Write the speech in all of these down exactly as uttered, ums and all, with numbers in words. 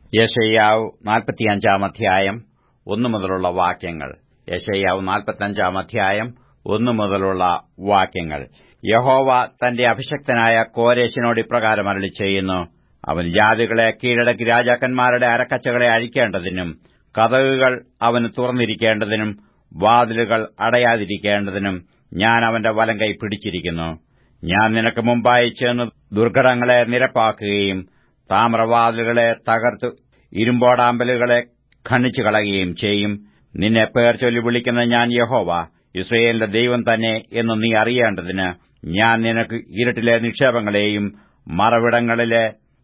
യെശയ്യാവ് നാൽപ്പത്തിയഞ്ചാം അധ്യായം ഒന്നു മുതലുള്ള വാക്യങ്ങൾ. യെശയ്യാവ് നാൽപ്പത്തിയഞ്ചാം അധ്യായം ഒന്നു മുതലുള്ള വാക്യങ്ങൾ. യഹോവ തന്റെ അഭിഷക്തനായ കോരേശിനോട് ഇപ്രകാരം അരുളിച്ചെയ്യുന്നു. അവൻ ജാതികളെ കീഴടക്കി രാജാക്കന്മാരുടെ അരക്കച്ചകളെ അഴിക്കേണ്ടതിനും കതകുകൾ അവന് തുറന്നിരിക്കേണ്ടതിനും വാതിലുകൾ അടയാതിരിക്കേണ്ടതിനും ഞാൻ അവന്റെ വലങ്കൈ പിടിച്ചിരിക്കുന്നു. ഞാൻ നിനക്ക് മുമ്പായി ചെന്ന് ദുർഘടങ്ങളെ നിരപ്പാക്കുകയും താമ്രവാതിലുകളെ തകർത്ത് ഇരുമ്പോടാമ്പലുകളെ ഖണ്ഡിച്ചു കളയുകയും ചെയ്യും. നിന്നെ പേർ ചൊല്ലി വിളിക്കുന്ന ഞാൻ യഹോവ, യിസ്രായേലിന്റെ ദൈവം തന്നെ എന്ന് നീ അറിയേണ്ടതിന് ഞാൻ നിനക്ക് ഇരുട്ടിലെ നിക്ഷേപങ്ങളെയും മറവിടങ്ങളിലെ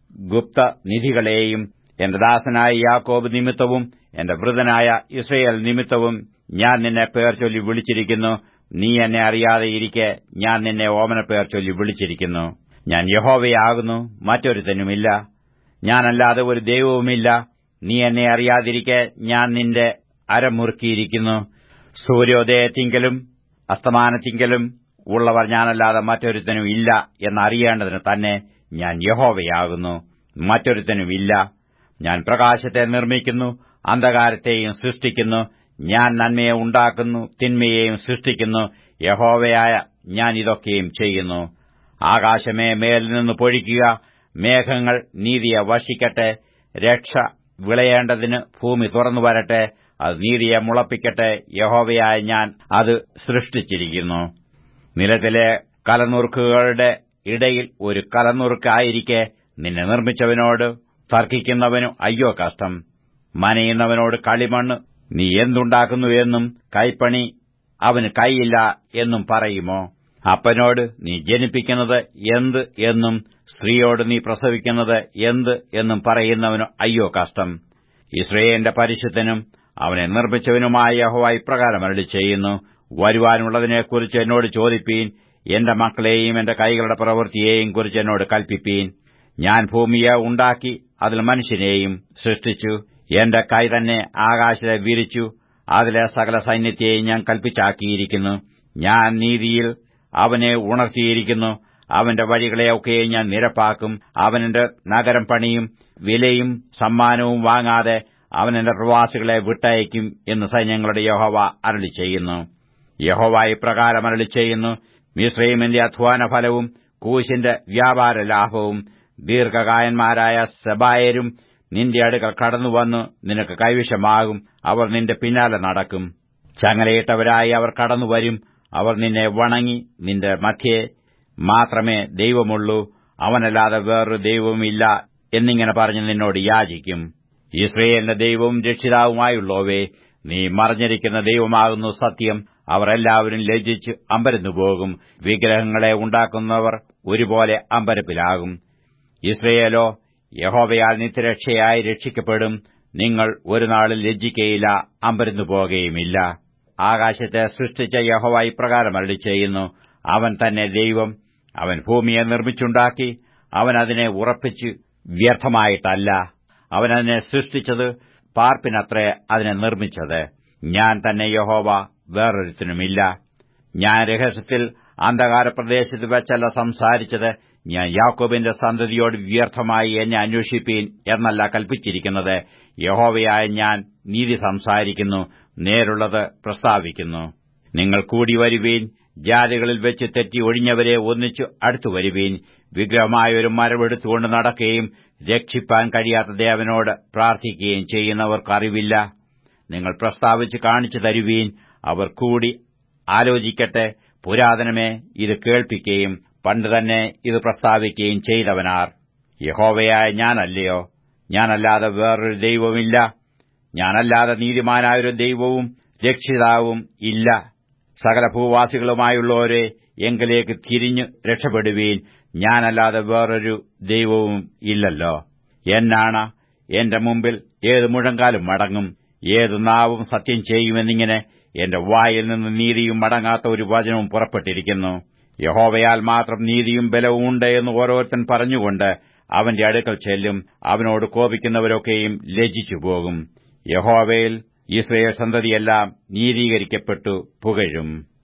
ഗുപ്തനിധികളെയും എന്റെ ദാസനായ യാക്കോബ് നിമിത്തവും എന്റെ വൃതനായ യിസ്രായേൽ നിമിത്തവും ഞാൻ നിന്നെ പേർ ചൊല്ലി വിളിച്ചിരിക്കുന്നു. നീ എന്നെ അറിയാതെ ഇരിക്കെ ഞാൻ നിന്നെ ഓമനപ്പേർ ചൊല്ലി വിളിച്ചിരിക്കുന്നു. ഞാൻ യഹോവയാകുന്നു, മറ്റൊരുത്തനുമില്ല. ഞാനല്ലാതെ ഒരു ദൈവവുമില്ല. നീ എന്നെ അറിയാതിരിക്കെ ഞാൻ നിന്റെ അരമുറുക്കിയിരിക്കുന്നു. സൂര്യോദയത്തിങ്കലും അസ്തമാനത്തിങ്കലും ഉള്ളവർ ഞാനല്ലാതെ മറ്റൊരുത്തനും ഇല്ല എന്നറിയേണ്ടതിന് തന്നെ ഞാൻ യഹോവയാകുന്നു, മറ്റൊരുത്തനുമില്ല. ഞാൻ പ്രകാശത്തെ നിർമ്മിക്കുന്നു, അന്ധകാരത്തെയും സൃഷ്ടിക്കുന്നു. ഞാൻ നന്മയെ ഉണ്ടാക്കുന്നു, തിന്മയെയും സൃഷ്ടിക്കുന്നു. യഹോവയായ ഞാൻ ഇതൊക്കെയും ചെയ്യുന്നു. ആകാശമേ, മേലിൽ നിന്ന് പൊഴിക്കുക. മേഘങ്ങൾ നീതിയെ വർഷിക്കട്ടെ. രക്ഷ വിളയേണ്ടതിന് ഭൂമി തുറന്നു വരട്ടെ. അത് നീതിയെ മുളപ്പിക്കട്ടെ. യഹോവയായ ഞാൻ അത് സൃഷ്ടിച്ചിരിക്കുന്നു. നിലത്തിലെ കലനുറുക്കുകളുടെ ഇടയിൽ ഒരു കലനുറുക്കായിരിക്കെ നിന്നെ നിർമ്മിച്ചവനോട് തർക്കിക്കുന്നവനു അയ്യോ കഷ്ടം. മനയുന്നവനോട് കളിമണ്ണ് നീ എന്തുണ്ടാക്കുന്നു എന്നും കൈപ്പണി അവന് കൈയില്ല എന്നും പറയുമോ? അപ്പനോട് നീ ജനിപ്പിക്കുന്നത് എന്ത് എന്നും സ്ത്രീയോട് നീ പ്രസവിക്കുന്നത് എന്ത് എന്നും പറയുന്നവനു അയ്യോ കഷ്ടം. യിസ്രായേലിന്റെ പരിശുദ്ധനും അവനെ നിർമ്മിച്ചവനുമായ യഹോവ ഇപ്രകാരം അരുളിച്ചെയ്യുന്നു. വരുവാനുള്ളതിനെക്കുറിച്ച് എന്നോട് ചോദിപ്പീൻ. എന്റെ മക്കളെയും എന്റെ കൈകളുടെ പ്രവൃത്തിയെയും കുറിച്ച് എന്നോട് കൽപ്പിപ്പീൻ. ഞാൻ ഭൂമിയെ ഉണ്ടാക്കി അതിൽ മനുഷ്യനെയും സൃഷ്ടിച്ചു. എന്റെ കൈ തന്നെ ആകാശത്തെ വിരിച്ചു. അതിലെ സകല സൈന്യത്തെയും ഞാൻ കൽപ്പിച്ചാക്കിയിരിക്കുന്നു. ഞാൻ നീതിയിൽ അവനെ ഉണർത്തിയിരിക്കുന്നു. അവന്റെ വഴികളെയൊക്കെയും ഞാൻ നിരപ്പാക്കും. അവൻ എന്റെ നഗരം പണിയും. വിലയും സമ്മാനവും വാങ്ങാതെ അവൻ എന്റെ പ്രവാസികളെ വിട്ടയക്കും എന്ന് സൈന്യങ്ങളുടെ യഹോവ അരുളിച്ചെയ്യുന്നു. യഹോവ ഇപ്രകാരം അരുളിച്ചെയ്യുന്നു. മിസ്രയീമിന്റെ അധ്വാനഫലവും കൂശിന്റെ വ്യാപാര ലാഭവും ദീർഘകായന്മാരായ സെബായരും നിന്റെ അടുക്കൽ കടന്നുവന്നു നിനക്ക് കൈവശമാകും. അവർ നിന്റെ പിന്നാലെ നടക്കും. ചങ്ങലയിട്ടവരായി അവർ കടന്നുവരും. അവർ നിന്നെ വണങ്ങി നിന്റെ മധ്യേ മാത്രമേ ദൈവമുള്ളൂ, അവനല്ലാതെ വേറൊരു ദൈവവുമില്ല എന്നിങ്ങനെ പറഞ്ഞ് നിന്നോട് യാചിക്കും. യിസ്രായേലിന്റെ ദൈവവും രക്ഷിതാവുമായുള്ളോവേ, നീ മറഞ്ഞിരിക്കുന്ന ദൈവമാകുന്നു സത്യം. അവർ എല്ലാവരും ലജ്ജിച്ച് അമ്പരന്നുപോകും. വിഗ്രഹങ്ങളെ ഉണ്ടാക്കുന്നവർ ഒരുപോലെ അമ്പരപ്പിലാകും. യിസ്രായേലോ യഹോവയാൽ നിത്യരക്ഷയായി രക്ഷിക്കപ്പെടും. നിങ്ങൾ ഒരു നാളിൽ ലജ്ജിക്കയില്ല, അമ്പരന്നുപോകുകയുമില്ല. ആകാശത്തെ സൃഷ്ടിച്ച യഹോവ ഇപ്രകാരം അരുളിച്ചെയ്യുന്നു. അവൻ തന്നെ ദൈവം. അവൻ ഭൂമിയെ നിർമ്മിച്ചുണ്ടാക്കി. അവൻ അതിനെ ഉറപ്പിച്ച് വ്യർത്ഥമായിട്ടല്ല. അവൻ അതിനെ സൃഷ്ടിച്ചത് പാർപ്പിനത്രേ അതിനെ നിർമ്മിച്ചത്. ഞാൻ തന്നെ യഹോവ, വേറൊരുത്തനുമില്ല. ഞാൻ രഹസ്യത്തിൽ അന്ധകാരപ്രദേശത്ത് വെച്ചല്ല സംസാരിച്ചത്. ഞാൻ യാക്കോബിന്റെ സന്തതിയോട് വ്യർത്ഥമായി എന്നെ അന്വേഷിപ്പീൻ എന്നല്ല കൽപ്പിച്ചിരിക്കുന്നത്. യഹോവയായ ഞാൻ നീതി സംസാരിക്കുന്നു, നേരുള്ളത് പ്രസ്താവിക്കുന്നു. നിങ്ങൾ കൂടി വരുവീൻ. ജാതികളിൽ വെച്ച് തെറ്റി ഒഴിഞ്ഞവരെ ഒന്നിച്ചു അടുത്തു വരുവീൻ. വിഗ്രഹമായ ഒരു മരമെടുത്തുകൊണ്ട് നടക്കുകയും രക്ഷിപ്പാൻ കഴിയാത്ത ദേവനോട് പ്രാർത്ഥിക്കുകയും ചെയ്യുന്നവർക്ക് അറിവില്ല. നിങ്ങൾ പ്രസ്താവിച്ച് കാണിച്ചു തരുവീൻ. അവർ കൂടി ആലോചിക്കട്ടെ. പുരാതനമേ, ഇത് കേൾപ്പിക്കുകയും പണ്ട് തന്നെ ഇത് പ്രസ്താവിക്കുകയും ചെയ്തവനാർ? യഹോവയായ ഞാനല്ലയോ? ഞാനല്ലാതെ വേറൊരു ദൈവമില്ല. ഞാനല്ലാതെ നീതിമാനായൊരു ദൈവവും രക്ഷിതാവും ഇല്ല. സകല ഭൂവാസികളുമായുള്ളവരെ എങ്കിലേക്ക് തിരിഞ്ഞു രക്ഷപ്പെടുവീൻ. ഞാനല്ലാതെ വേറൊരു ദൈവവും ഇല്ലല്ലോ. എന്നാണ് എന്റെ മുമ്പിൽ ഏത് മുഴങ്കാലും മടങ്ങും, ഏതു നാവും സത്യം ചെയ്യുമെന്നിങ്ങനെ എന്റെ വായിൽ നിന്ന് നീതിയും മടങ്ങാത്ത ഒരു വചനവും പുറപ്പെട്ടിരിക്കുന്നു. യഹോവയാൽ മാത്രം നീതിയും ബലവും ഉണ്ട് എന്ന് ഓരോരുത്തൻ പറഞ്ഞുകൊണ്ട് അവന്റെ അടുക്കൽ ചെല്ലും. അവനോട് കോപിക്കുന്നവരൊക്കെയും ലജ്ജിച്ചുപോകും. യഹോവയിൽ യിസ്രായേൽ സന്തതിയെല്ലാം നീതീകരിക്കപ്പെട്ടു പുകഴും.